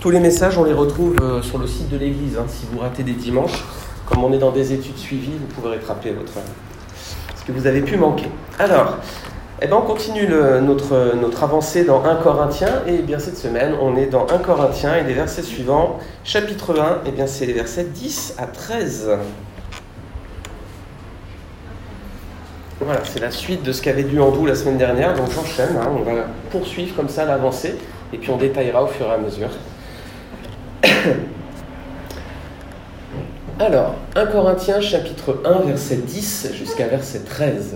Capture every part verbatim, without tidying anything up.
Tous les messages, on les retrouve euh, sur le site de l'église. Hein. Si vous ratez des dimanches, comme on est dans des études suivies, vous pouvez rattraper votre, ce que vous avez pu manquer. Alors, eh ben, on continue le, notre, notre avancée dans un Corinthiens. Et bien cette semaine, on est dans un Corinthiens et les versets suivants. Chapitre un, eh bien, c'est les versets dix à treize. Voilà, c'est la suite de ce qu'avait lu Andrew la semaine dernière. Donc j'enchaîne, hein, on va poursuivre comme ça l'avancée. Et puis on détaillera au fur et à mesure. Alors, un Corinthiens chapitre un, verset dix jusqu'à verset treize.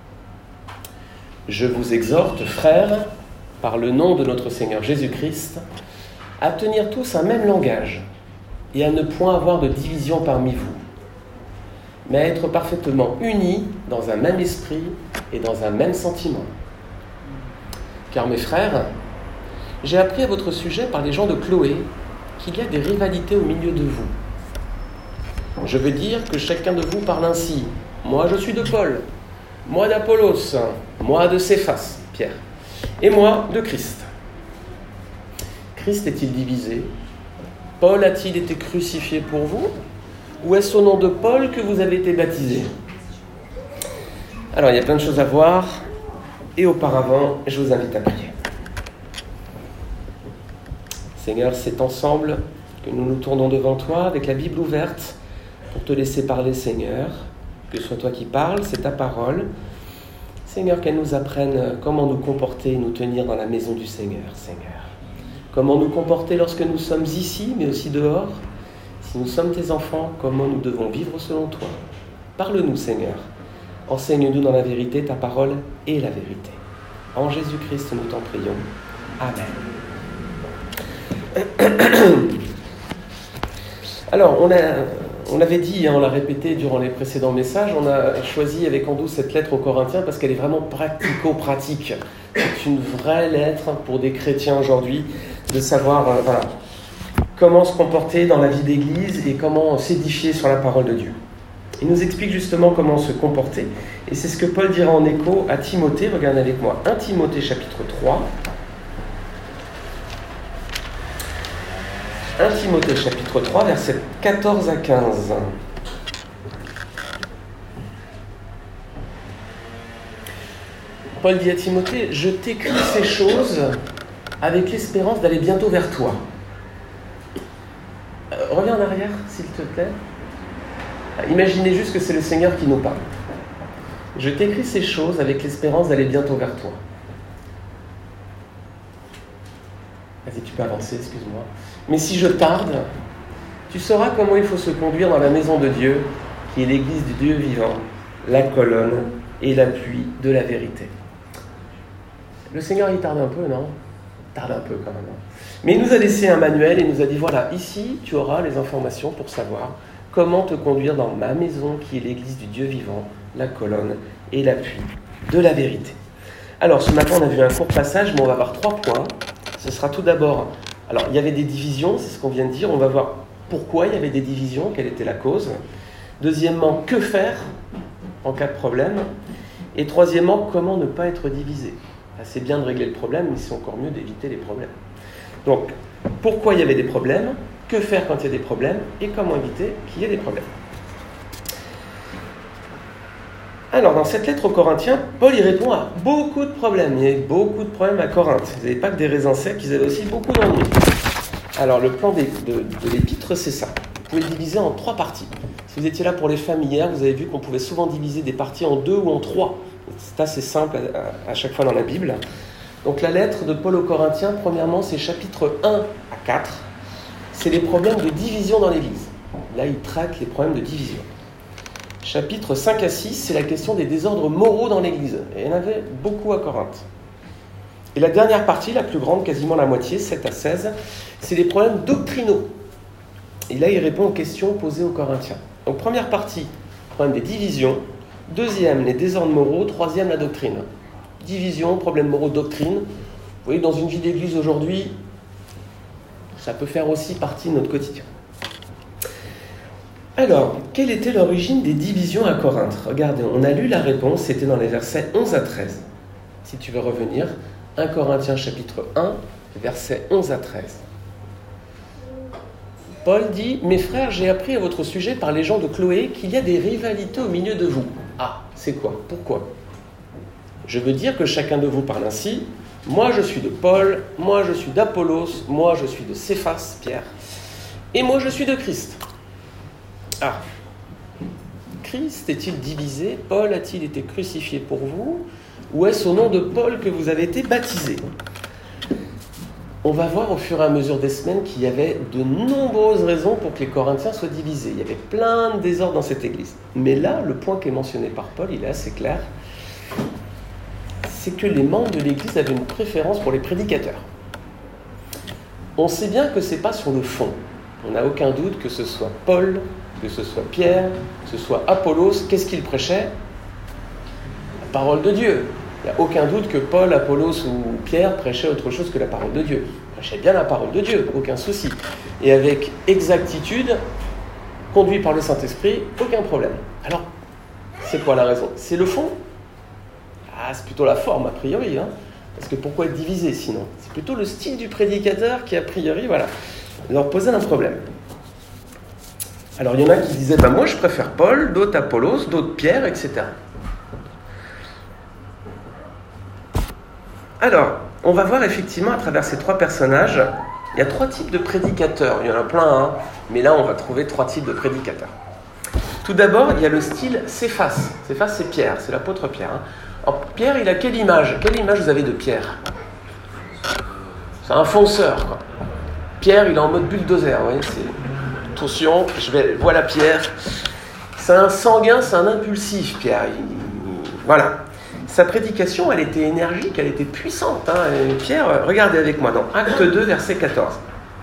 Je vous exhorte, frères, par le nom de notre Seigneur Jésus-Christ, à tenir tous un même langage et à ne point avoir de division parmi vous, mais à être parfaitement unis dans un même esprit et dans un même sentiment. Car mes frères, j'ai appris à votre sujet par les gens de Chloé qu'il y a des rivalités au milieu de vous. Je veux dire que chacun de vous parle ainsi. Moi, je suis de Paul. Moi, d'Apollos. Moi, de Céphas, Pierre. Et moi, de Christ. Christ est-il divisé ? Paul a-t-il été crucifié pour vous ? Ou est-ce au nom de Paul que vous avez été baptisés ? Alors, il y a plein de choses à voir. Et auparavant, je vous invite à prier. Seigneur, c'est ensemble que nous nous tournons devant toi avec la Bible ouverte pour te laisser parler, Seigneur. Que ce soit toi qui parles, c'est ta parole. Seigneur, qu'elle nous apprenne comment nous comporter et nous tenir dans la maison du Seigneur, Seigneur. Comment nous comporter lorsque nous sommes ici, mais aussi dehors. Si nous sommes tes enfants, comment nous devons vivre selon toi. Parle-nous, Seigneur. Enseigne-nous dans la vérité, ta parole est la vérité. En Jésus-Christ, nous t'en prions. Amen. Alors, on, a, on avait dit, hein, on l'a répété durant les précédents messages, on a choisi avec Andou cette lettre aux Corinthiens parce qu'elle est vraiment pratico-pratique. C'est une vraie lettre pour des chrétiens aujourd'hui de savoir euh, voilà, comment se comporter dans la vie d'église et comment s'édifier sur la parole de Dieu. Il nous explique justement comment se comporter et c'est ce que Paul dira en écho à Timothée. Regardez avec moi, un Timothée chapitre trois. un Timothée chapitre trois, versets quatorze à quinze. Paul dit à Timothée, « Je t'écris ces choses avec l'espérance d'aller bientôt vers toi. » euh, Reviens en arrière, s'il te plaît. Imaginez juste que c'est le Seigneur qui nous parle. « Je t'écris ces choses avec l'espérance d'aller bientôt vers toi. » Vas-y, tu peux avancer, excuse-moi. Mais si je tarde, tu sauras comment il faut se conduire dans la maison de Dieu, qui est l'église du Dieu vivant, la colonne et l'appui de la vérité. Le Seigneur, il tarde un peu, non ? Il tarde un peu quand même. Mais il nous a laissé un manuel et nous a dit, voilà, ici, tu auras les informations pour savoir comment te conduire dans ma maison, qui est l'église du Dieu vivant, la colonne et l'appui de la vérité. Alors, ce matin, on a vu un court passage, mais on va voir trois points. Ce sera tout d'abord, alors il y avait des divisions, c'est ce qu'on vient de dire, on va voir pourquoi il y avait des divisions, quelle était la cause. Deuxièmement, que faire en cas de problème. Et troisièmement, comment ne pas être divisé. C'est bien de régler le problème, mais c'est encore mieux d'éviter les problèmes. Donc, pourquoi il y avait des problèmes, que faire quand il y a des problèmes, et comment éviter qu'il y ait des problèmes. Alors, dans cette lettre aux Corinthiens, Paul y répond à beaucoup de problèmes. Il y a eu beaucoup de problèmes à Corinthe. Ils n'avaient pas que des raisins secs, ils avaient aussi beaucoup d'ennuis. Alors, le plan de, de, de l'épître, c'est ça. Vous pouvez le diviser en trois parties. Si vous étiez là pour les familles hier, vous avez vu qu'on pouvait souvent diviser des parties en deux ou en trois. C'est assez simple à, à chaque fois dans la Bible. Donc, la lettre de Paul aux Corinthiens, premièrement, c'est chapitre un à quatre. C'est les problèmes de division dans l'Église. Là, il traite les problèmes de division. Chapitres cinq à six, c'est la question des désordres moraux dans l'Église. Et il y en avait beaucoup à Corinthe. Et la dernière partie, la plus grande, quasiment la moitié, sept à seize, c'est les problèmes doctrinaux. Et là, il répond aux questions posées aux Corinthiens. Donc, première partie, problème des divisions. Deuxième, les désordres moraux. Troisième, la doctrine. Division, problèmes moraux, doctrine. Vous voyez, dans une vie d'église aujourd'hui, ça peut faire aussi partie de notre quotidien. Alors, quelle était l'origine des divisions à Corinthe ? Regardez, on a lu la réponse, c'était dans les versets onze à treize. Si tu veux revenir, un Corinthiens chapitre un, versets onze à treize. Paul dit « Mes frères, j'ai appris à votre sujet par les gens de Chloé qu'il y a des rivalités au milieu de vous. » Ah, c'est quoi? Pourquoi? Je veux dire que chacun de vous parle ainsi. Moi, je suis de Paul, moi, je suis d'Apollos, moi, je suis de Céphas, Pierre, et moi, je suis de Christ. Ah, Christ est-il divisé? Paul a-t-il été crucifié pour vous? Ou est-ce au nom de Paul que vous avez été baptisés? On va voir au fur et à mesure des semaines qu'il y avait de nombreuses raisons pour que les Corinthiens soient divisés. Il y avait plein de désordre dans cette église. Mais là, le point qui est mentionné par Paul, il est assez clair. C'est que les membres de l'église avaient une préférence pour les prédicateurs. On sait bien que ce n'est pas sur le fond. On n'a aucun doute que ce soit Paul, que ce soit Pierre, que ce soit Apollos. Qu'est-ce qu'ils prêchaient? La parole de Dieu. Il n'y a aucun doute que Paul, Apollos ou Pierre prêchaient autre chose que la parole de Dieu. Ils prêchaient bien la parole de Dieu, aucun souci. Et avec exactitude, conduit par le Saint-Esprit, aucun problème. Alors, c'est quoi la raison? C'est le fond? Ah, c'est plutôt la forme, a priori. Hein, parce que pourquoi être divisé sinon? C'est plutôt le style du prédicateur qui, a priori, voilà, leur posait un problème. Alors, il y en a qui disaient, bah, moi je préfère Paul, d'autres Apollos, d'autres Pierre, et cetera. Alors, on va voir effectivement à travers ces trois personnages, il y a trois types de prédicateurs. Il y en a plein, hein, mais là on va trouver trois types de prédicateurs. Tout d'abord, il y a le style Céphas. Céphas, c'est Pierre, c'est l'apôtre Pierre. Hein. Alors, Pierre, il a quelle image? Quelle image vous avez de Pierre? C'est un fonceur, quoi. Pierre, il est en mode bulldozer, vous voyez, c'est... Attention, je vais... voilà Pierre. C'est un sanguin, c'est un impulsif, Pierre. Il... Voilà. Sa prédication, elle était énergique, elle était puissante. Hein. Et Pierre, regardez avec moi dans Acte deux, verset quatorze.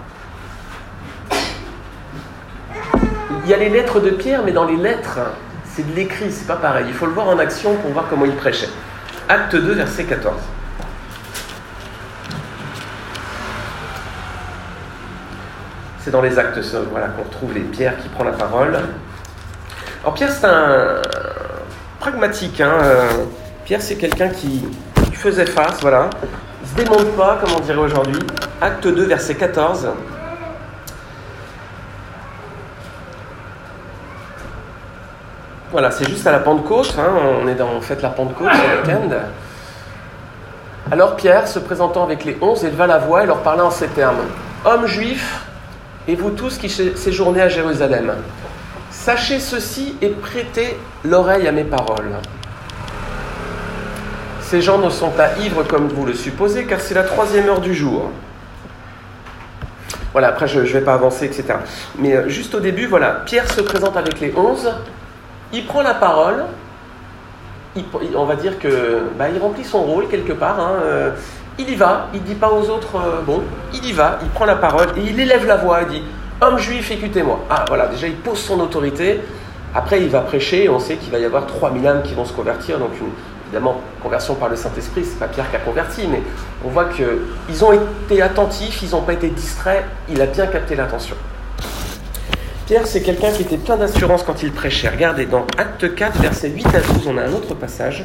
Il y a les lettres de Pierre, mais dans les lettres, c'est de l'écrit, c'est pas pareil. Il faut le voir en action pour voir comment il prêchait. Acte deux, verset quatorze. C'est dans les actes, voilà, qu'on retrouve les Pierre qui prend la parole. Alors Pierre, c'est un pragmatique, hein. Pierre, c'est quelqu'un qui, qui faisait face, voilà. Il ne se démonte pas, comme on dirait aujourd'hui. Acte deux, verset quatorze. Voilà, c'est juste à la Pentecôte. Hein, on est dans, on fête la Pentecôte ce week-end. Alors Pierre, se présentant avec les onze, éleva la voix et leur parla en ces termes. « Hommes juifs, et vous tous qui séjournez à Jérusalem, sachez ceci et prêtez l'oreille à mes paroles. Ces gens ne sont pas ivres comme vous le supposez, car c'est la troisième heure du jour. » Voilà, après je ne vais pas avancer, et cetera. Mais euh, juste au début, voilà, Pierre se présente avec les onze, il prend la parole, il, on va dire que bah, il remplit son rôle quelque part, hein, euh, il y va, il ne dit pas aux autres, euh, bon, il y va, il prend la parole et il élève la voix, il dit « Hommes juifs, écoutez-moi ». Ah voilà, déjà il pose son autorité, après il va prêcher, et on sait qu'il va y avoir trois mille âmes qui vont se convertir, donc une, évidemment, conversion par le Saint-Esprit, c'est pas Pierre qui a converti, mais on voit qu'ils ont été attentifs, ils n'ont pas été distraits, il a bien capté l'attention. Pierre, c'est quelqu'un qui était plein d'assurance quand il prêchait. Regardez, dans Acte quatre, versets huit à douze, on a un autre passage.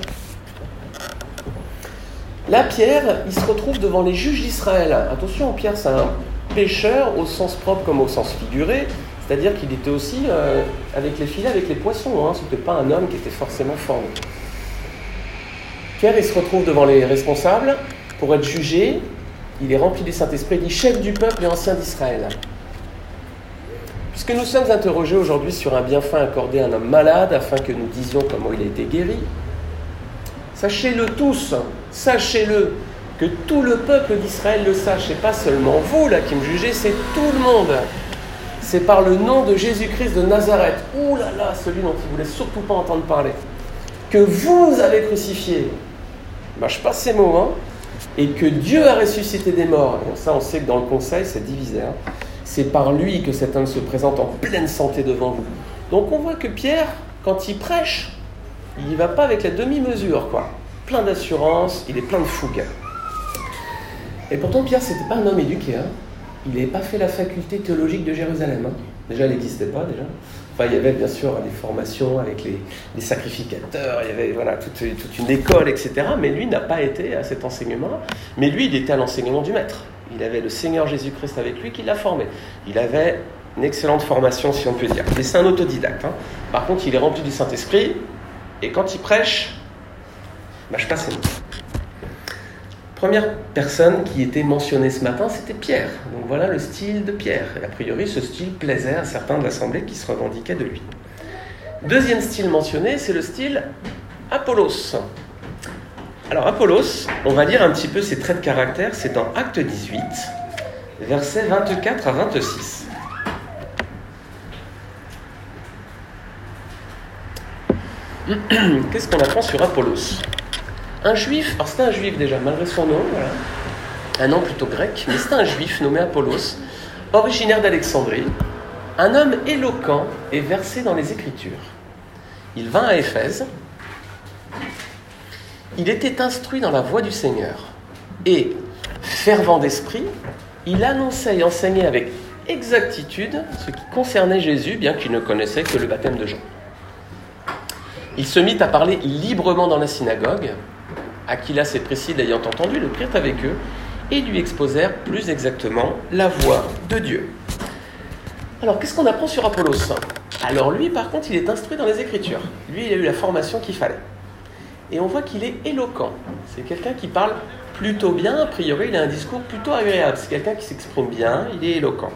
Là, Pierre, il se retrouve devant les juges d'Israël. Attention, Pierre, c'est un pêcheur au sens propre comme au sens figuré, c'est-à-dire qu'il était aussi euh, avec les filets, avec les poissons. Hein. Ce n'était pas un homme qui était forcément fort. Pierre, il se retrouve devant les responsables pour être jugé. Il est rempli du Saint-Esprit, il dit « Chef du peuple et ancien d'Israël. Puisque nous sommes interrogés aujourd'hui sur un bienfait accordé à un homme malade, afin que nous disions comment il a été guéri, sachez-le tous, sachez-le, que tout le peuple d'Israël le sache, et pas seulement vous là qui me jugez, c'est tout le monde. C'est par le nom de Jésus-Christ de Nazareth, ouh là là, celui dont il ne voulait surtout pas entendre parler, que vous avez crucifié. Ben, je passe ces mots, hein, et que Dieu a ressuscité des morts. Et ça, on sait que dans le conseil, c'est divisé. Hein. C'est par lui que cet homme se présente en pleine santé devant vous. Donc on voit que Pierre, quand il prêche, il n'y va pas avec la demi-mesure, quoi. Plein d'assurance, il est plein de fougue. Et pourtant, Pierre, c'était pas un homme éduqué. Hein. Il n'avait pas fait la faculté théologique de Jérusalem. Hein. Déjà, elle n'existait pas, déjà. Enfin, il y avait bien sûr des formations avec les, les sacrificateurs, il y avait voilà, toute, toute une école, et cetera. Mais lui n'a pas été à cet enseignement. Mais lui, il était à l'enseignement du Maître. Il avait le Seigneur Jésus-Christ avec lui qui l'a formé. Il avait une excellente formation, si on peut dire. Mais c'est un autodidacte. Hein. Par contre, il est rempli du Saint-Esprit, et quand il prêche, bah, je passe les mots. Première personne qui était mentionnée ce matin, c'était Pierre. Donc voilà le style de Pierre. Et a priori, ce style plaisait à certains de l'Assemblée qui se revendiquaient de lui. Deuxième style mentionné, c'est le style Apollos. Alors Apollos, on va lire un petit peu ses traits de caractère, c'est dans Acte dix-huit, versets vingt-quatre à vingt-six. Qu'est-ce qu'on apprend sur Apollos ? Un juif, alors c'était un juif déjà, malgré son nom, voilà. Un nom plutôt grec, mais c'était un juif nommé Apollos, originaire d'Alexandrie, un homme éloquent et versé dans les Écritures. Il vint à Éphèse, il était instruit dans la voie du Seigneur, et, fervent d'esprit, il annonçait et enseignait avec exactitude ce qui concernait Jésus, bien qu'il ne connaissait que le baptême de Jean. Il se mit à parler librement dans la synagogue. Aquilas et Priscille, ayant entendu, le prirent avec eux et lui exposèrent plus exactement la voie de Dieu. Alors, qu'est-ce qu'on apprend sur Apollos ? Alors lui, par contre, il est instruit dans les Écritures. Lui, il a eu la formation qu'il fallait. Et on voit qu'il est éloquent. C'est quelqu'un qui parle plutôt bien. A priori, il a un discours plutôt agréable. C'est quelqu'un qui s'exprime bien, il est éloquent.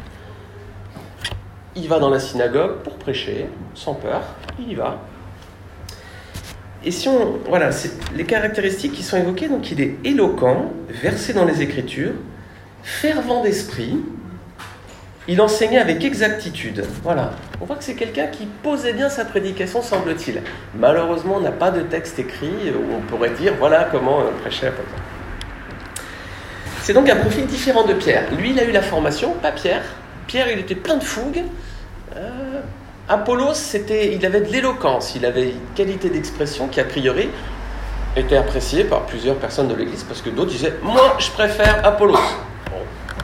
Il va dans la synagogue pour prêcher, sans peur. Il y va. Et si on, voilà, c'est les caractéristiques qui sont évoquées, donc il est éloquent, versé dans les Écritures, fervent d'esprit, il enseignait avec exactitude. Voilà, on voit que c'est quelqu'un qui posait bien sa prédication, semble-t-il. Malheureusement, on n'a pas de texte écrit où on pourrait dire, voilà comment on prêchait Apollos. C'est donc un profil différent de Pierre. Lui, il a eu la formation, pas Pierre. Pierre, il était plein de fougue. Euh, Apollos, c'était, il avait de l'éloquence, il avait une qualité d'expression qui, a priori, était appréciée par plusieurs personnes de l'Église, parce que d'autres disaient « Moi, je préfère Apollos ». Bon.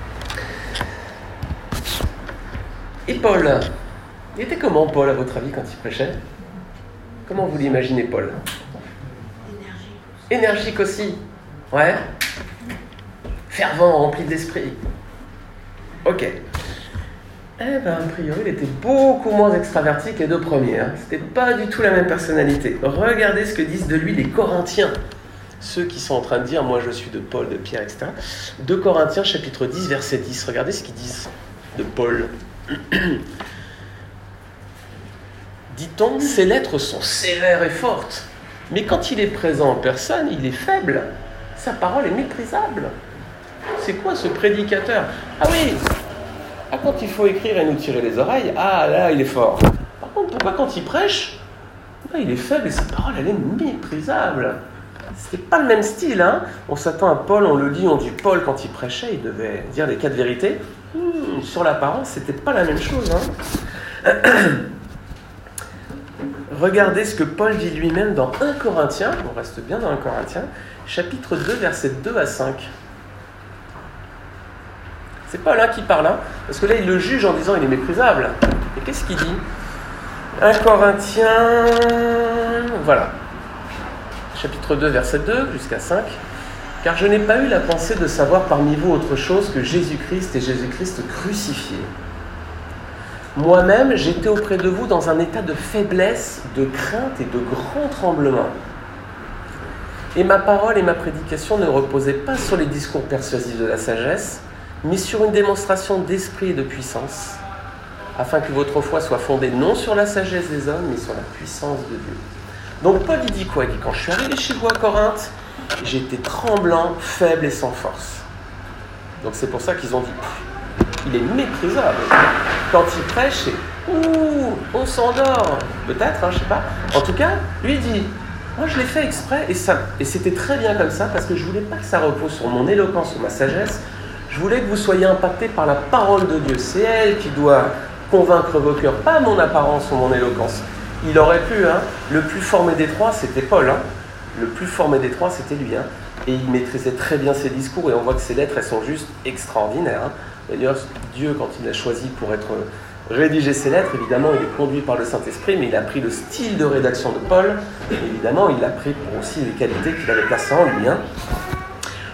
Et Paul, il était comment, Paul, à votre avis, quand il prêchait ? Comment vous l'imaginez, Paul ? Énergique. Énergique aussi. Ouais. Fervent, rempli d'esprit. Ok. Eh bien, a priori, il était beaucoup moins extraverti que les deux premiers. Hein. C'était pas du tout la même personnalité. Regardez ce que disent de lui les Corinthiens. Ceux qui sont en train de dire « Moi, je suis de Paul, de Pierre, et cetera » deux Corinthiens, chapitre dix, verset dix. Regardez ce qu'ils disent de Paul. Dit-on, ses lettres sont sévères et fortes. Mais quand il est présent en personne, il est faible. Sa parole est méprisable. C'est quoi ce prédicateur ? Ah oui, ah, quand il faut écrire et nous tirer les oreilles, ah là, il est fort. Par contre, pourquoi quand il prêche, là, il est faible et sa parole, elle est méprisable. C'est pas le même style, hein. On s'attend à Paul, on le lit, on dit Paul, quand il prêchait, il devait dire les quatre vérités. Hmm, sur l'apparence, c'était pas la même chose, hein. Regardez ce que Paul dit lui-même dans un Corinthiens, on reste bien dans un Corinthiens, chapitre deux, versets deux à cinq. C'est Paul hein, qui parle, hein, parce que là, il le juge en disant il est méprisable. Et qu'est-ce qu'il dit ? un Corinthiens, voilà, chapitre deux, verset deux jusqu'à cinq. « Car je n'ai pas eu la pensée de savoir parmi vous autre chose que Jésus-Christ et Jésus-Christ crucifié. Moi-même, j'étais auprès de vous dans un état de faiblesse, de crainte et de grand tremblement. Et ma parole et ma prédication ne reposaient pas sur les discours persuasifs de la sagesse, mais sur une démonstration d'esprit et de puissance, afin que votre foi soit fondée non sur la sagesse des hommes, mais sur la puissance de Dieu. » Donc Paul, il dit quoi ? Il dit, quand je suis arrivé chez vous à Corinthe, j'étais tremblant, faible et sans force. Donc c'est pour ça qu'ils ont dit, il est méprisable. Quand il prêche, c'est, ouh, on s'endort. Peut-être, hein, je sais pas. En tout cas, lui il dit, moi je l'ai fait exprès, et, ça, et c'était très bien comme ça, parce que je voulais pas que ça repose sur mon éloquence ou ma sagesse. Je voulais que vous soyez impactés par la parole de Dieu. C'est elle qui doit convaincre vos cœurs, pas mon apparence ou mon éloquence. Il aurait pu, hein, le plus formé des trois, c'était Paul. Hein. Le plus formé des trois, c'était lui. Hein. Et il maîtrisait très bien ses discours, et on voit que ses lettres, elles sont juste extraordinaires. Hein. D'ailleurs, Dieu, quand il l'a choisi pour être rédiger ses lettres, évidemment, il est conduit par le Saint-Esprit, mais il a pris le style de rédaction de Paul. Et évidemment, il a pris pour aussi les qualités qu'il avait placées en lui. Hein.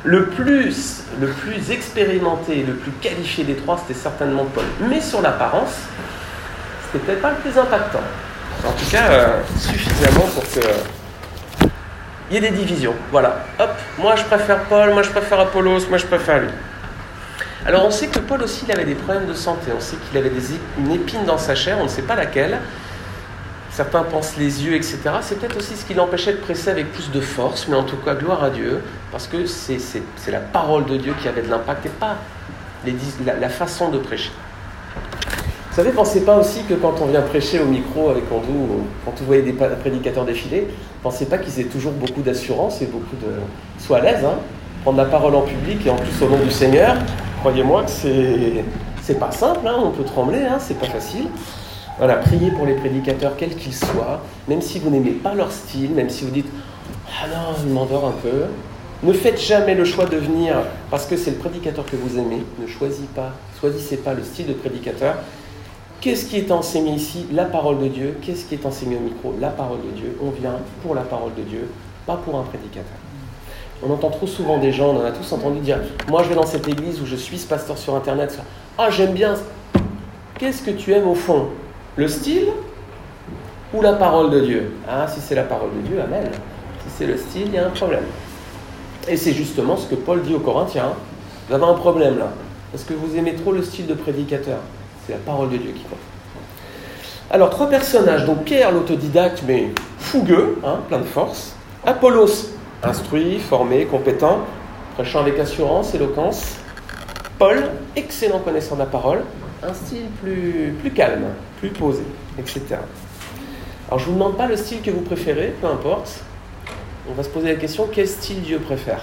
Le plus, le plus expérimenté, le plus qualifié des trois, c'était certainement Paul. Mais sur l'apparence, c'était peut-être pas le plus impactant. En tout cas, euh, suffisamment pour que euh, il y ait des divisions. Voilà. Hop, moi je préfère Paul, moi je préfère Apollos, moi je préfère lui. Alors on sait que Paul aussi, il avait des problèmes de santé. On sait qu'il avait des, une épine dans sa chair, on ne sait pas laquelle. Certains pensent les yeux, et cetera. C'est peut-être aussi ce qui l'empêchait de presser avec plus de force, mais en tout cas, gloire à Dieu, parce que c'est, c'est, c'est la parole de Dieu qui avait de l'impact et pas les, la, la façon de prêcher. Vous savez, pensez pas aussi que quand on vient prêcher au micro avec Andrew, quand vous voyez des prédicateurs défiler, pensez pas qu'ils aient toujours beaucoup d'assurance et beaucoup de... Soient à l'aise, hein, prendre la parole en public et en plus au nom du Seigneur, croyez-moi que c'est, c'est pas simple, hein, on peut trembler, hein, c'est pas facile. Voilà, priez pour les prédicateurs, quels qu'ils soient, même si vous n'aimez pas leur style, même si vous dites « Ah non, il m'endort un peu », ne faites jamais le choix de venir parce que c'est le prédicateur que vous aimez, ne choisissez pas, choisissez pas le style de prédicateur. Qu'est-ce qui est enseigné ici? La parole de Dieu. Qu'est-ce qui est enseigné au micro? La parole de Dieu. On vient pour la parole de Dieu, pas pour un prédicateur. On entend trop souvent des gens, on en a tous entendu dire « Moi je vais dans cette église où je suis ce pasteur sur internet, ah j'aime bien ». Qu'est-ce que tu aimes au fond? Le style ou la parole de Dieu? Ah, si c'est la parole de Dieu, amen. Si c'est le style, il y a un problème. Et c'est justement ce que Paul dit aux Corinthiens. Vous avez un problème là. Parce que vous aimez trop le style de prédicateur. C'est la parole de Dieu qui compte. Alors, trois personnages. Donc, Pierre, l'autodidacte, mais fougueux, hein, plein de force. Apollos, instruit, formé, compétent, prêchant avec assurance, éloquence. Paul, excellent connaisseur de la parole. Un style plus, plus calme, plus posé, et cetera. Alors, je ne vous demande pas le style que vous préférez, peu importe. On va se poser la question, quel style Dieu préfère?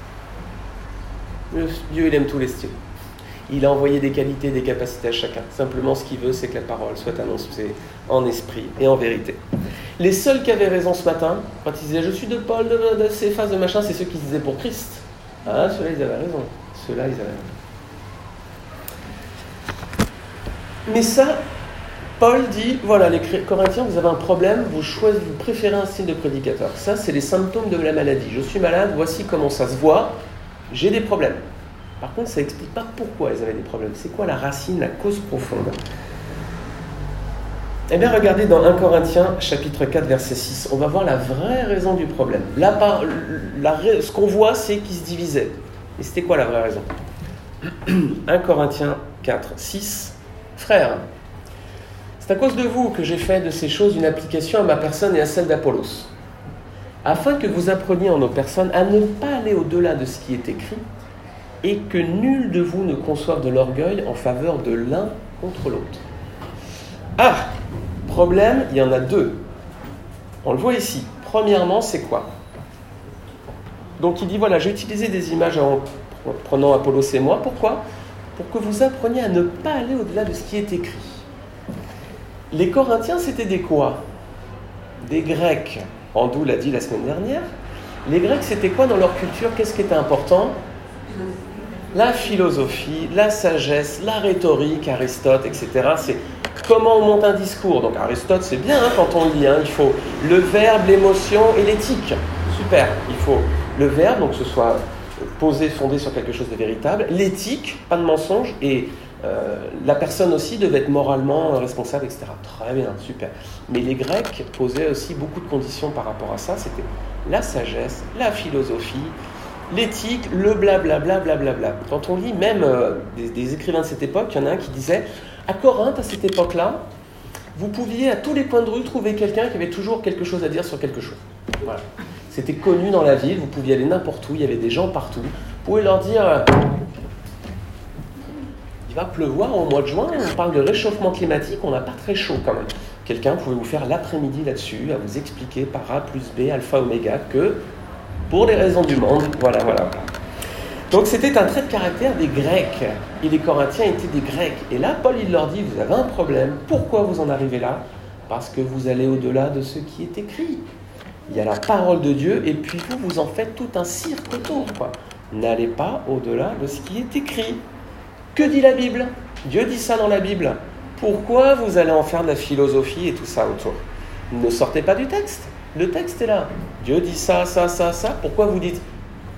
Dieu, il aime tous les styles. Il a envoyé des qualités, des capacités à chacun. Simplement, ce qu'il veut, c'est que la parole soit annoncée en esprit et en vérité. Les seuls qui avaient raison ce matin, quand ils disaient « Je suis de Paul, de, de Céphas, de machin », c'est ceux qui disaient pour Christ. Ah, ceux-là, ils avaient raison. Ceux-là, ils avaient raison. Mais ça, Paul dit, voilà, les Corinthiens, vous avez un problème, vous choisissez, vous préférez un style de prédicateur. Ça, c'est les symptômes de la maladie. Je suis malade, voici comment ça se voit, j'ai des problèmes. Par contre, ça n'explique pas pourquoi ils avaient des problèmes. C'est quoi la racine, la cause profonde? Eh bien, regardez dans premier Corinthiens, chapitre quatre, verset six. On va voir la vraie raison du problème. Là, par, la, ce qu'on voit, c'est qu'ils se divisaient. Et c'était quoi la vraie raison? premier Corinthiens quatre, six. Frères, c'est à cause de vous que j'ai fait de ces choses une application à ma personne et à celle d'Apollos, afin que vous appreniez en nos personnes à ne pas aller au-delà de ce qui est écrit, et que nul de vous ne conçoive de l'orgueil en faveur de l'un contre l'autre. Ah, problème, il y en a deux. On le voit ici. Premièrement, c'est quoi? Donc il dit, voilà, j'ai utilisé des images en prenant Apollos et moi. Pourquoi? Pour que vous appreniez à ne pas aller au-delà de ce qui est écrit. Les Corinthiens, c'était des quoi? Des Grecs. Andrew l'a dit la semaine dernière. Les Grecs, c'était quoi dans leur culture? Qu'est-ce qui était important? La philosophie, la sagesse, la rhétorique, Aristote, et cetera. C'est comment on monte un discours. Donc Aristote, c'est bien hein, quand on lit. Hein. Il faut le verbe, l'émotion et l'éthique. Super. Il faut le verbe, donc que ce soit posé, fondé sur quelque chose de véritable. L'éthique, pas de mensonge. Et euh, la personne aussi devait être moralement responsable, et cetera. Très bien, super. Mais les Grecs posaient aussi beaucoup de conditions par rapport à ça. C'était la sagesse, la philosophie, l'éthique, le blablabla, blablabla. Quand on lit même euh, des, des écrivains de cette époque, il y en a un qui disait à Corinthe, à cette époque-là, vous pouviez à tous les coins de rue trouver quelqu'un qui avait toujours quelque chose à dire sur quelque chose. Voilà. C'était connu dans la ville, vous pouviez aller n'importe où, il y avait des gens partout. Vous pouvez leur dire euh, il va pleuvoir au mois de juin, on parle de réchauffement climatique, on n'a pas très chaud quand même. Quelqu'un pouvait vous faire l'après-midi là-dessus, à vous expliquer par A plus B, alpha, oméga, que pour les raisons du monde, voilà, voilà. Donc c'était un trait de caractère des Grecs. Et les Corinthiens étaient des Grecs. Et là, Paul, il leur dit, vous avez un problème. Pourquoi vous en arrivez là? Parce que vous allez au-delà de ce qui est écrit. Il y a la parole de Dieu, et puis vous, vous en faites tout un cirque autour, quoi. N'allez pas au-delà de ce qui est écrit. Que dit la Bible? Dieu dit ça dans la Bible. Pourquoi vous allez en faire de la philosophie et tout ça autour? Ne sortez pas du texte. Le texte est là. Dieu dit ça, ça, ça, ça. Pourquoi vous dites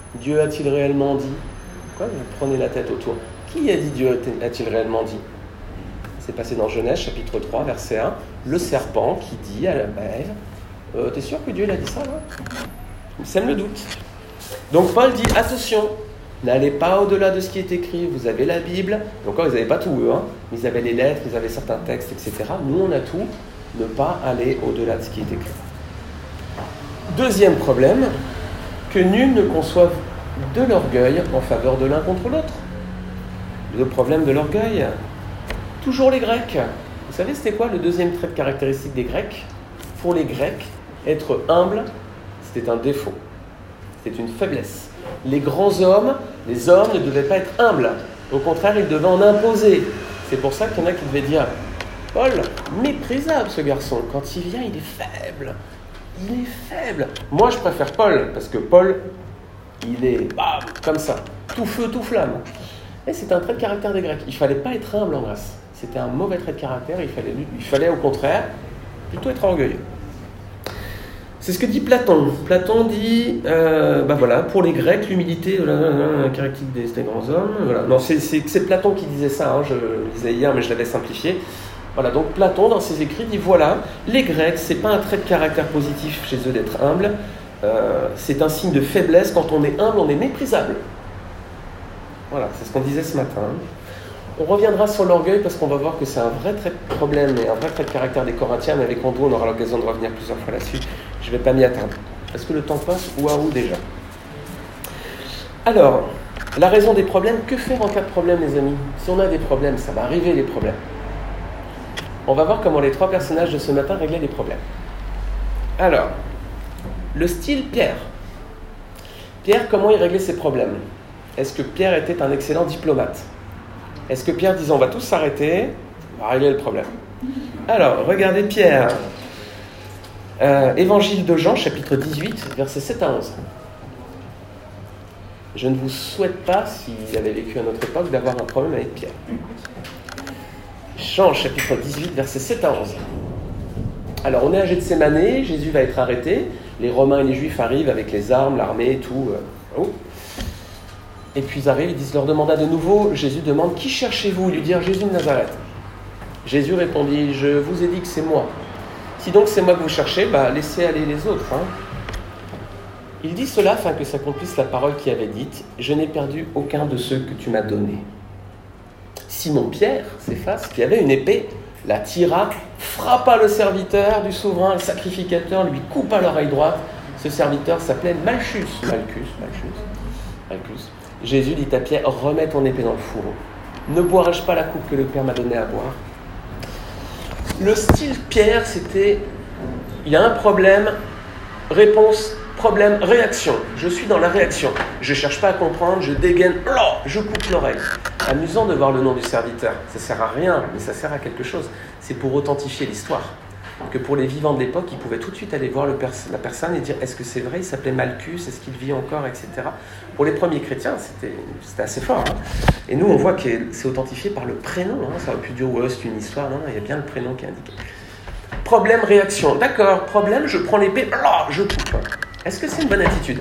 Dieu a-t-il réellement dit? Pourquoi vous prenez la tête autour? Qui a dit Dieu a-t-il réellement dit? C'est passé dans Genèse, chapitre trois, verset un. Le serpent qui dit à la Ève, euh, t'es sûr que Dieu l'a dit ça là? Il sème le doute. Donc Paul dit, attention, n'allez pas au-delà de ce qui est écrit. Vous avez la Bible. Donc encore, ils n'avaient pas tout eux, hein. Ils avaient les lettres, ils avaient certains textes, et cetera. Nous, on a tout. Ne pas aller au-delà de ce qui est écrit. Deuxième problème, que nul ne conçoive de l'orgueil en faveur de l'un contre l'autre. Le problème de l'orgueil, toujours les Grecs. Vous savez, c'était quoi le deuxième trait de caractéristique des Grecs? Pour les Grecs, être humble, c'était un défaut. C'était une faiblesse. Les grands hommes, les hommes ne devaient pas être humbles. Au contraire, ils devaient en imposer. C'est pour ça qu'il y en a qui devaient dire « Paul, méprisable ce garçon. Quand il vient, il est faible. Il est faible. » Moi, je préfère Paul, parce que Paul, il est bam, comme ça. Tout feu, tout flamme. Et c'est un trait de caractère des Grecs. Il ne fallait pas être humble en Grèce. C'était un mauvais trait de caractère. Il fallait, il fallait au contraire plutôt être orgueilleux. C'est ce que dit Platon. Platon dit, euh, bah voilà, pour les Grecs, l'humilité, la caractéristique des, des grands hommes. Voilà. Non, c'est, c'est, c'est Platon qui disait ça. Hein, je le disais hier, mais je l'avais simplifié. Voilà, donc Platon, dans ses écrits, dit voilà, les Grecs, c'est pas un trait de caractère positif chez eux d'être humble. Euh, c'est un signe de faiblesse. Quand on est humble, on est méprisable. Voilà, c'est ce qu'on disait ce matin. On reviendra sur l'orgueil parce qu'on va voir que c'est un vrai trait de problème et un vrai trait de caractère des Corinthiens, mais avec Andrew, on aura l'occasion de revenir plusieurs fois là-dessus. Je ne vais pas m'y attendre. Est-ce que le temps passe? Waouh, déjà. Alors, la raison des problèmes, que faire en cas de problème, les amis? Si on a des problèmes, ça va arriver les problèmes. On va voir comment les trois personnages de ce matin réglaient les problèmes. Alors, le style Pierre. Pierre, comment il réglait ses problèmes? Est-ce que Pierre était un excellent diplomate? Est-ce que Pierre disait on va tous s'arrêter, on va régler le problème? Alors, regardez Pierre. Euh, Évangile de Jean, chapitre dix-huit, versets sept à onze. Je ne vous souhaite pas, s'il avait vécu à notre époque, d'avoir un problème avec Pierre. Jean, chapitre dix-huit, versets sept à onze. Alors, on est à Gethsémanée, Jésus va être arrêté. Les Romains et les Juifs arrivent avec les armes, l'armée et tout. Oh. Et puis ils arrivent, ils disent, leur demanda de nouveau, Jésus demande, qui cherchez-vous? Ils lui dirent, Jésus de Nazareth. Jésus répondit, je vous ai dit que c'est moi. Si donc c'est moi que vous cherchez, bah laissez aller les autres. Hein. Il dit cela afin que s'accomplisse la parole qui avait dite, je n'ai perdu aucun de ceux que tu m'as donnés. Simon Pierre, Céphas, qui avait une épée, la tira, frappa le serviteur du souverain, le sacrificateur, lui coupa l'oreille droite. Ce serviteur s'appelait Malchus. Malchus, Malchus, Malchus. Jésus dit à Pierre, remets ton épée dans le fourreau. Ne boirai-je pas la coupe que le Père m'a donnée à boire? Le style Pierre, c'était, il y a un problème, réponse, problème, réaction. Je suis dans la réaction. Je ne cherche pas à comprendre, je dégaine, oh, je coupe l'oreille. Amusant de voir le nom du serviteur. Ça ne sert à rien, mais ça sert à quelque chose. C'est pour authentifier l'histoire. Que pour les vivants de l'époque, ils pouvaient tout de suite aller voir le pers- la personne et dire est-ce que c'est vrai, il s'appelait Malchus, est-ce qu'il vit encore, et cetera. Pour les premiers chrétiens, c'était, c'était assez fort. Hein. Et nous, on voit que c'est authentifié par le prénom. Hein. Ça aurait pu dire ouais, c'est une histoire. Non, non, il y a bien le prénom qui est indiqué. Problème, réaction. D'accord, problème, je prends l'épée, oh, je coupe. Est-ce que c'est une bonne attitude?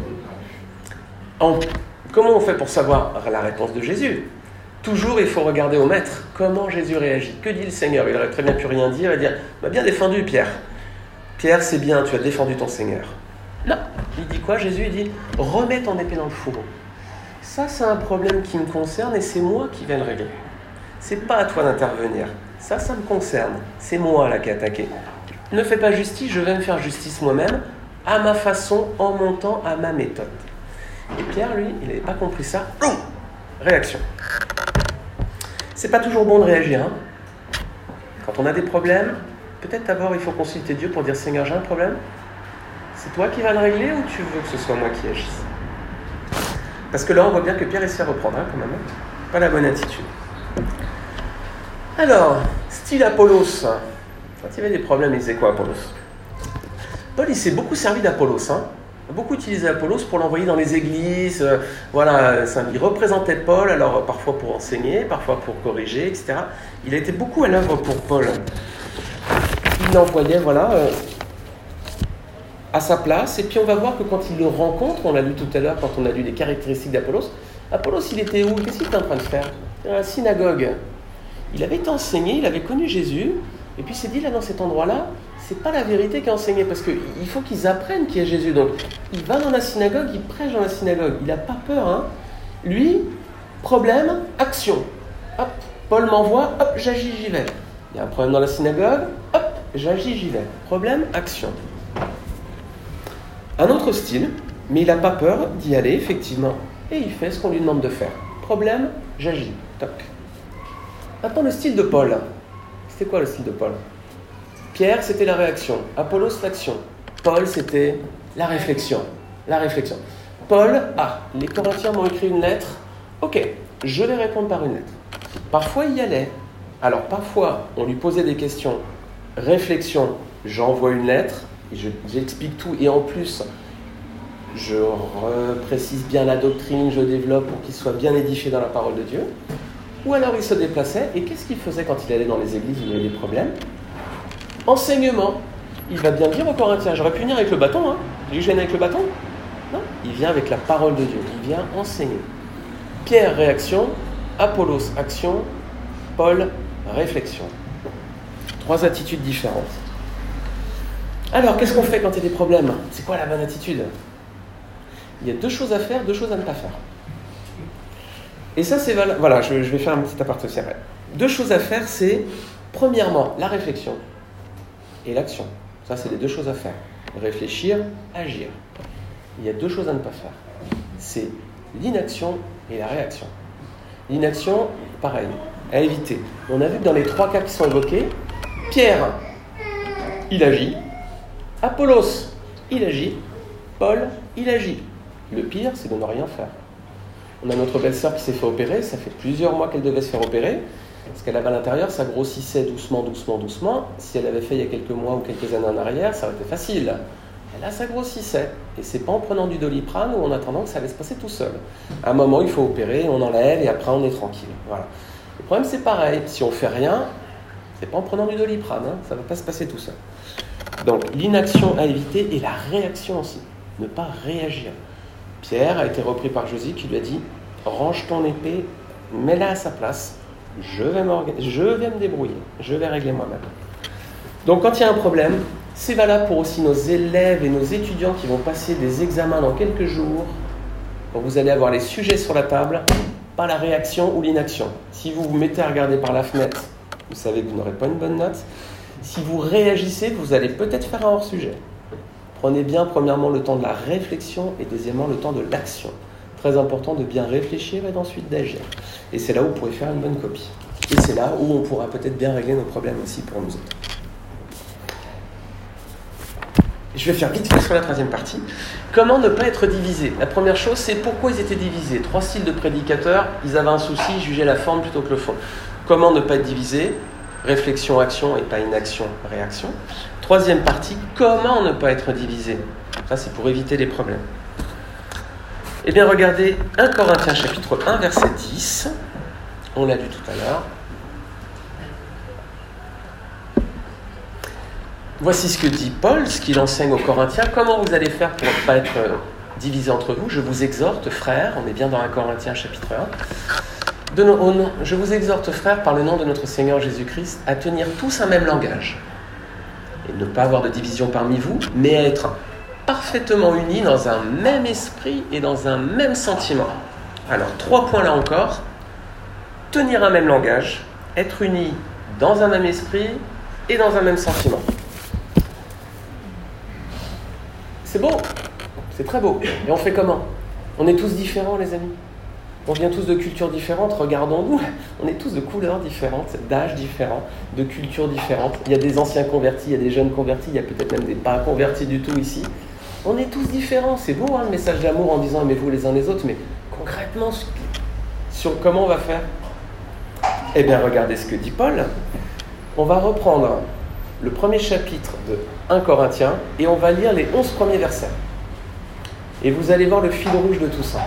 en, Comment on fait pour savoir la réponse de Jésus? Toujours, il faut regarder au maître. Comment Jésus réagit? Que dit le Seigneur? Il aurait très bien pu rien dire et dire « Bah bien défendu, Pierre. Pierre, c'est bien, tu as défendu ton Seigneur. » Non. Il dit quoi? Jésus, il dit « Remets ton épée dans le fourreau. » Ça, c'est un problème qui me concerne et c'est moi qui vais le régler. C'est pas à toi d'intervenir. Ça, ça me concerne. C'est moi là qui ai attaqué. Ne fais pas justice, je vais me faire justice moi-même, à ma façon, en mon temps, à ma méthode. Et Pierre, lui, il n'avait pas compris ça. Réaction. C'est pas toujours bon de réagir. Hein. Quand on a des problèmes, peut-être d'abord il faut consulter Dieu pour dire Seigneur, j'ai un problème. C'est toi qui vas le régler ou tu veux que ce soit moi qui agisse? Parce que là, on voit bien que Pierre il se fait reprendre, hein, quand même. Pas la bonne attitude. Alors, style Apollos. Quand il y avait des problèmes, il faisait quoi, Apollos? Paul, il s'est beaucoup servi d'Apollos. Hein. Il a beaucoup utilisé Apollos pour l'envoyer dans les églises. Euh, voilà, ça, il représentait Paul, alors parfois pour enseigner, parfois pour corriger, et cetera. Il a été beaucoup à l'œuvre pour Paul. Il l'envoyait, voilà, euh, à sa place, et puis on va voir que quand il le rencontre, on l'a lu tout à l'heure quand on a lu les caractéristiques d'Apollos, Apollos, il était où? Qu'est-ce qu'il était en train de faire? Dans la synagogue. Il avait été enseigné, il avait connu Jésus, et puis il s'est dit, là, dans cet endroit-là, c'est pas la vérité qui est enseignée, parce qu'il faut qu'ils apprennent qui est Jésus. Donc, il va dans la synagogue, il prêche dans la synagogue. Il n'a pas peur, hein. Lui, problème, action. Hop, Paul m'envoie, hop, j'agis, j'y vais. Il y a un problème dans la synagogue, hop, j'agis, j'y vais. Problème, action. Un autre style, mais il n'a pas peur d'y aller, effectivement, et il fait ce qu'on lui demande de faire. Problème, j'agis. Toc. Maintenant, le style de Paul. C'était quoi le style de Paul? Pierre, c'était la réaction. Apollos, l'action. Paul, c'était la réflexion. La réflexion. Paul, ah, les Corinthiens m'ont écrit une lettre. Ok, je vais répondre par une lettre. Parfois, il y allait. Alors, parfois, on lui posait des questions. Réflexion, j'envoie une lettre, je, j'explique tout, et en plus, je précise bien la doctrine, je développe pour qu'il soit bien édifié dans la parole de Dieu. Ou alors, il se déplaçait, et qu'est-ce qu'il faisait quand il allait dans les églises où il y avait des problèmes? Enseignement. Il va bien dire aux Corinthiens, j'aurais pu venir avec le bâton, hein. J'ai gêné avec le bâton? Non, il vient avec la parole de Dieu, il vient enseigner. Pierre, réaction. Apollos, action. Paul, réflexion. Trois attitudes différentes. Alors, qu'est-ce qu'on fait quand il y a des problèmes? C'est quoi la bonne attitude? Il y a deux choses à faire, deux choses à ne pas faire. Et ça, c'est valable. Voilà, je, je vais faire un petit aparté aussi après. Deux choses à faire, c'est, premièrement, la réflexion et l'action. Ça, c'est les deux choses à faire. Réfléchir, agir. Il y a deux choses à ne pas faire. C'est l'inaction et la réaction. L'inaction, pareil, à éviter. On a vu que dans les trois cas qui sont évoqués, Pierre, il agit. Apollos, il agit. Paul, il agit. Le pire, c'est de ne rien faire. On a notre belle-sœur qui s'est fait opérer. Ça fait plusieurs mois qu'elle devait se faire opérer. Parce qu'elle avait à l'intérieur, ça grossissait doucement, doucement, doucement. Si elle avait fait il y a quelques mois ou quelques années en arrière, ça aurait été facile. Et là, ça grossissait. Et c'est pas en prenant du Doliprane ou en attendant que ça allait se passer tout seul. À un moment, il faut opérer, on enlève et après, on est tranquille. Voilà. Le problème, c'est pareil. Si on fait rien, c'est pas en prenant du Doliprane. Hein, ça va pas se passer tout seul. Donc, l'inaction à éviter et la réaction aussi. Ne pas réagir. Pierre a été repris par Josué qui lui a dit « Range ton épée, mets-la à sa place. Je vais, je vais me débrouiller. Je vais régler moi-même. » Donc, quand il y a un problème, c'est valable pour aussi nos élèves et nos étudiants qui vont passer des examens dans quelques jours. Quand vous allez avoir les sujets sur la table, pas la réaction ou l'inaction. Si vous vous mettez à regarder par la fenêtre, vous savez que vous n'aurez pas une bonne note. Si vous réagissez, vous allez peut-être faire un hors-sujet. Prenez bien, premièrement, le temps de la réflexion et deuxièmement, le temps de l'action. Très important de bien réfléchir et d'ensuite d'agir. Et c'est là où vous pourrez faire une bonne copie. Et c'est là où on pourra peut-être bien régler nos problèmes aussi pour nous autres. Je vais faire vite fait sur la troisième partie. Comment ne pas être divisé? La première chose, c'est pourquoi ils étaient divisés. Trois styles de prédicateurs, ils avaient un souci, ils jugeaient la forme plutôt que le fond. Comment ne pas être divisé? Réflexion, action et pas inaction, réaction. Troisième partie, comment ne pas être divisé? Ça, c'est pour éviter les problèmes. Eh bien, regardez un Corinthiens chapitre un, verset dix. On l'a lu tout à l'heure. Voici ce que dit Paul, ce qu'il enseigne aux Corinthiens. Comment vous allez faire pour ne pas être divisés entre vous? Je vous exhorte, frères, on est bien dans un Corinthiens chapitre un. De no, oh non, je vous exhorte, frères, par le nom de notre Seigneur Jésus-Christ, à tenir tous un même langage. Et ne pas avoir de division parmi vous, mais à être parfaitement unis dans un même esprit et dans un même sentiment. Alors, trois points là encore. Tenir un même langage, être unis dans un même esprit et dans un même sentiment. C'est beau, c'est très beau. Et on fait comment? On est tous différents, les amis. On vient tous de cultures différentes, regardons-nous. On est tous de couleurs différentes, d'âges différents, de cultures différentes. Il y a des anciens convertis, il y a des jeunes convertis, il y a peut-être même des pas convertis du tout ici. On est tous différents. C'est beau, hein, le message d'amour en disant aimez-vous les uns les autres, mais concrètement, sur comment on va faire? Eh bien, regardez ce que dit Paul. On va reprendre le premier chapitre de un Corinthiens et on va lire les onze premiers versets. Et vous allez voir le fil rouge de tout ça.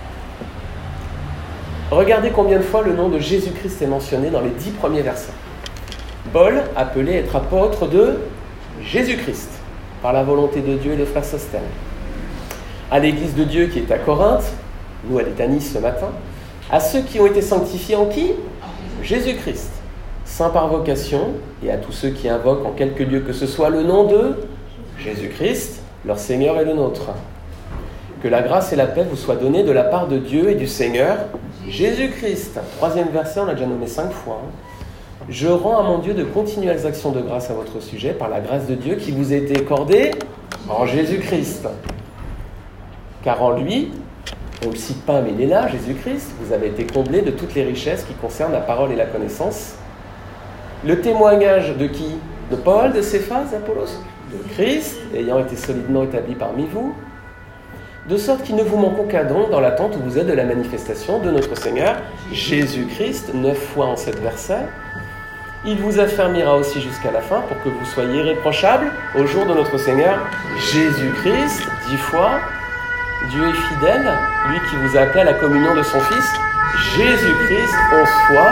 Regardez combien de fois le nom de Jésus-Christ est mentionné dans les dix premiers versets. Paul, appelé à être apôtre de Jésus-Christ. par la volonté de Dieu et les frères Sostène. À l'église de Dieu qui est à Corinthe, nous elle est à Nice ce matin, à ceux qui ont été sanctifiés en qui ? Jésus-Christ, saint par vocation, et à tous ceux qui invoquent en quelque lieu que ce soit le nom de Jésus-Christ, leur Seigneur et le nôtre. Que la grâce et la paix vous soient données de la part de Dieu et du Seigneur Jésus-Christ. Troisième verset, on l'a déjà nommé cinq fois. Je rends à mon Dieu de continuelles actions de grâce à votre sujet par la grâce de Dieu qui vous a été accordée en Jésus-Christ. Car en lui, on ne le cite pas mais il est là, Jésus-Christ, vous avez été comblés de toutes les richesses qui concernent la parole et la connaissance. Le témoignage de qui ? De Paul, de Céphas, d'Apollos ? De Christ, ayant été solidement établi parmi vous, de sorte qu'il ne vous manque aucun don dans l'attente où vous êtes de la manifestation de notre Seigneur Jésus-Christ, neuf fois en sept versets. Il vous affermira aussi jusqu'à la fin pour que vous soyez irréprochables au jour de notre Seigneur Jésus-Christ, dix fois. Dieu est fidèle, lui qui vous a appelé à la communion de son Fils, Jésus-Christ, onze fois.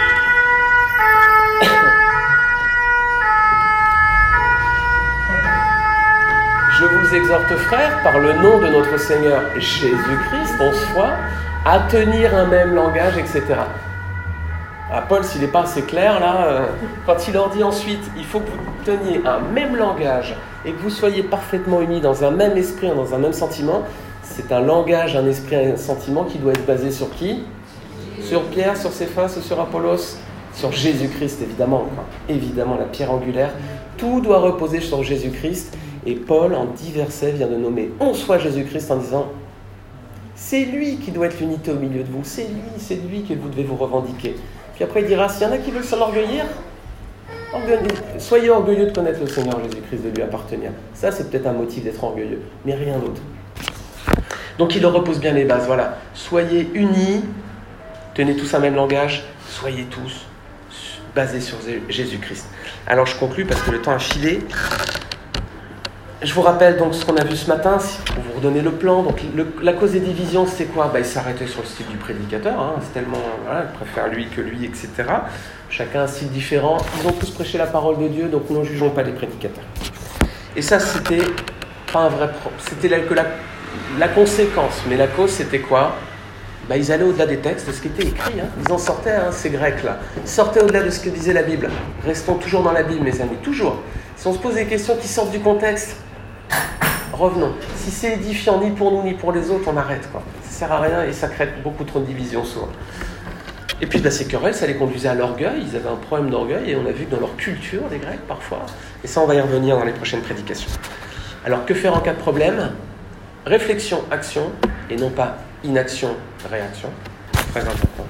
Je vous exhorte, frères, par le nom de notre Seigneur Jésus-Christ, onze fois, à tenir un même langage, et cetera. Ah, Paul, s'il n'est pas assez clair, là, euh, quand il leur dit ensuite, il faut que vous teniez un même langage et que vous soyez parfaitement unis dans un même esprit, dans un même sentiment, c'est un langage, un esprit, un sentiment qui doit être basé sur qui ? Sur Pierre, sur Céphas, sur Apollos, sur Jésus-Christ, évidemment. Quoi. Évidemment, la pierre angulaire. Tout doit reposer sur Jésus-Christ. Et Paul, en dix versets, vient de nommer onze fois Jésus-Christ en disant « C'est lui qui doit être l'unité au milieu de vous. C'est lui, c'est lui que vous devez vous revendiquer. » Puis après, il dira « S'il y en a qui veulent s'enorgueillir, soyez orgueilleux de connaître le Seigneur Jésus-Christ, de lui appartenir. » Ça, c'est peut-être un motif d'être orgueilleux, mais rien d'autre. Donc, il leur repose bien les bases. Voilà. Soyez unis, tenez tous un même langage, soyez tous basés sur Jésus-Christ. Alors, je conclue parce que le temps a filé. Je vous rappelle donc ce qu'on a vu ce matin, pour vous redonner le plan. Donc, le, la cause des divisions, c'est quoi ? Ben, il s'arrêtait sur le style du prédicateur. Hein. C'est tellement, voilà, il préfère lui que lui, et cetera. Chacun a un style différent. Ils ont tous prêché la parole de Dieu, donc ne jugeons pas les prédicateurs. Et ça, c'était pas un vrai pro. C'était la, que la, la conséquence. Mais la cause, c'était quoi ? Ben, ils allaient au-delà des textes, de ce qui était écrit. Hein. Ils en sortaient, hein, ces Grecs-là. Ils sortaient au-delà de ce que disait la Bible. Restons toujours dans la Bible, mes amis, toujours. Si on se pose des questions qui sortent du contexte, revenons. Si c'est édifiant ni pour nous ni pour les autres, on arrête. Quoi. Ça ne sert à rien et ça crée beaucoup trop de divisions souvent. Et puis bah, ces querelles, ça les conduisait à l'orgueil. Ils avaient un problème d'orgueil et on a vu que dans leur culture, les Grecs parfois, et ça on va y revenir dans les prochaines prédications. Alors que faire en cas de problème ? Réflexion, action, et non pas inaction, réaction. Très important.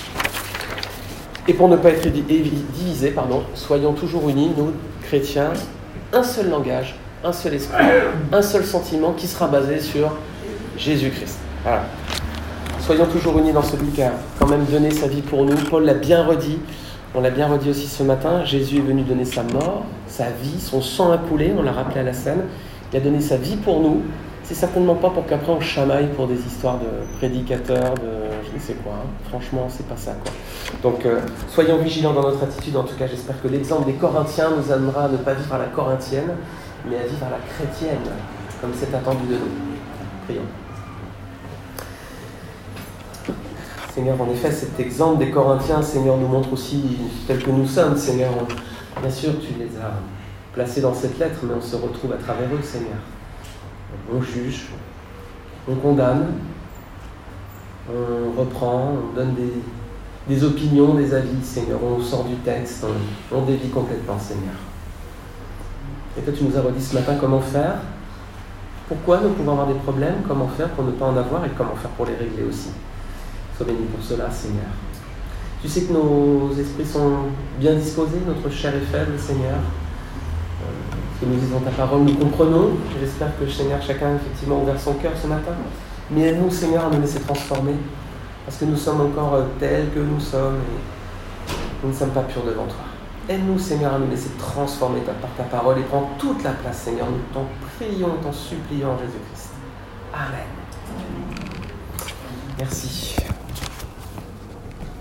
Et pour ne pas être divisés, pardon, soyons toujours unis, nous, chrétiens, un seul langage, un seul esprit, un seul sentiment qui sera basé sur Jésus-Christ. Voilà. Soyons toujours unis dans celui qui a quand même donné sa vie pour nous. Paul l'a bien redit, on l'a bien redit aussi ce matin, Jésus est venu donner sa mort, sa vie, son sang a coulé, on l'a rappelé à la scène, il a donné sa vie pour nous. C'est certainement pas pour qu'après on chamaille pour des histoires de prédicateurs, de je ne sais quoi. Hein. Franchement, c'est pas ça, quoi. Donc, euh, soyons vigilants dans notre attitude. En tout cas, j'espère que l'exemple des Corinthiens nous amènera à ne pas vivre à la corinthienne, mais à vivre à la chrétienne, comme c'est attendu de nous. Prions. Seigneur, en effet, cet exemple des Corinthiens, Seigneur, nous montre aussi tel que nous sommes, Seigneur. Bien sûr, tu les as placés dans cette lettre, mais on se retrouve à travers eux, Seigneur. On juge, on condamne, on reprend, on donne des, des opinions, des avis, Seigneur. On sort du texte, on, on dévie complètement, Seigneur. Et toi, tu nous as redit ce matin comment faire, pourquoi nous pouvons avoir des problèmes, comment faire pour ne pas en avoir et comment faire pour les régler aussi. Sois béni pour cela, Seigneur. Tu sais que nos esprits sont bien disposés, notre chair est faible, Seigneur. Que nous lisons ta parole, nous comprenons. J'espère que, Seigneur, chacun a effectivement ouvert son cœur ce matin. Mais aide-nous, Seigneur, à nous laisser transformer. Parce que nous sommes encore tels que nous sommes et nous ne sommes pas purs devant toi. Aide-nous, Seigneur, à nous laisser transformer par ta parole et prends toute la place, Seigneur. Nous t'en prions, nous t'en supplions en Jésus-Christ. Amen. Merci.